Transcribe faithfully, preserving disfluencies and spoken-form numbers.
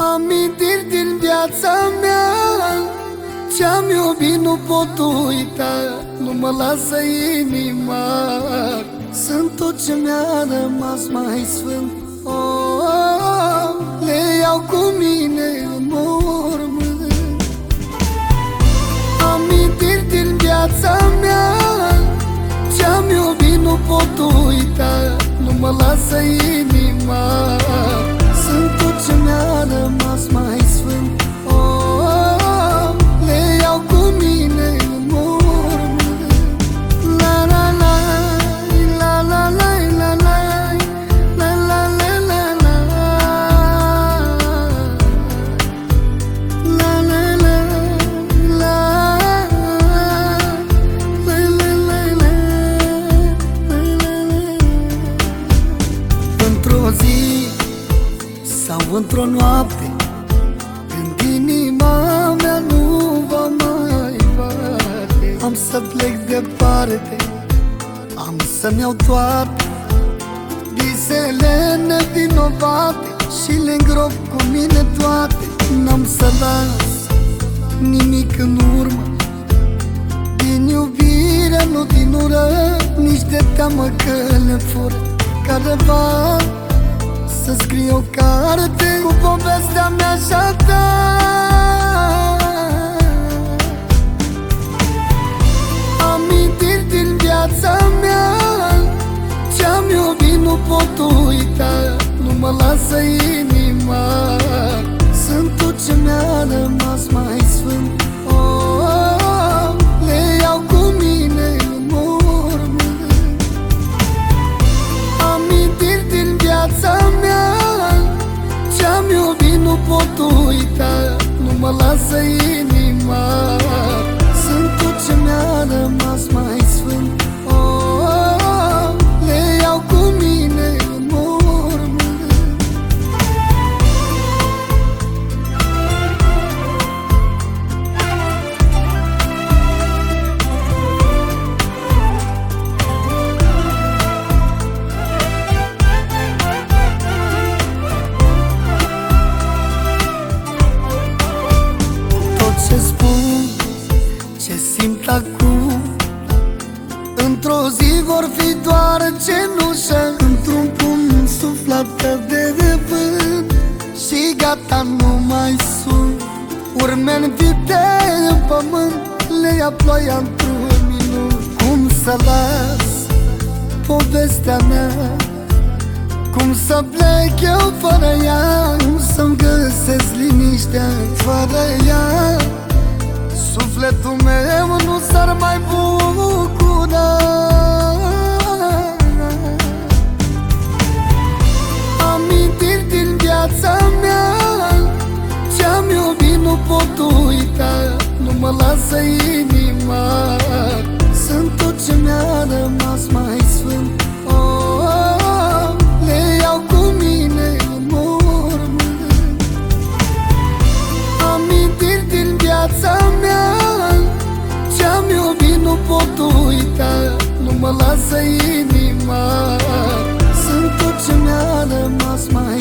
Amintiri din viața mea, ce-am iubit nu pot uita, nu mă lasă inima. Sunt tot ce mi-a rămas mai sfânt, oh, le iau cu mine în mormânt. Amintiri din viața mea, ce-am iubit nu pot uita, nu mă lasă inima. Sunt tot ce mi-a rămas mai sfânt, oh, le iau cu mine în mormânt. La la la, la la la, la la, la la la la la, la la la, la la la la. Într-o zi sau într-o noapte, când inima mea nu va mai bate, am să plec departe, am să-mi iau toate visele nevinovate și le îngrop cu mine toate. N-am să las nimic în urmă, din iubire, nu din ură, nici de teamă că le fură careva. Să scriu o carte cu povestea mea și a ta. Amintiri din viața mea, ce-am iubit nu pot uita, nu mă lasă inima. Sunt tot ce mi-a rămas mai sfânt, oh, le iau cu mine în mormânt. Amintiri din viața mea, ce-am iubit nu pot uita, nu mă lasă inima. Sunt tot ce mi-a rămas mai sfânt, oh, le iau cu mine în mormânt. Ce spun, ce simt acum, într-o zi vor fi doar cenușă într-un pumn suflată de vânt. Și gata, nu mai sunt urme învite în pământ, le ia ploaia într-un minut. Cum să las povestea mea, cum să plec eu fără ea, cum să-mi găsesc liniștea fără ea. Sufletul meu nu s-ar mai bucura. Amintiri din viața mea, ce-am iubit nu pot uita, nu mă lasă inima. Sunt tot ce mi-a rămas mai sfânt, oh, le iau cu mine în mormânt. Amintiri din viața mea, ce-am iubit nu pot uita, nu mă lasă inima. Sunt tot ce mi-a rămas mai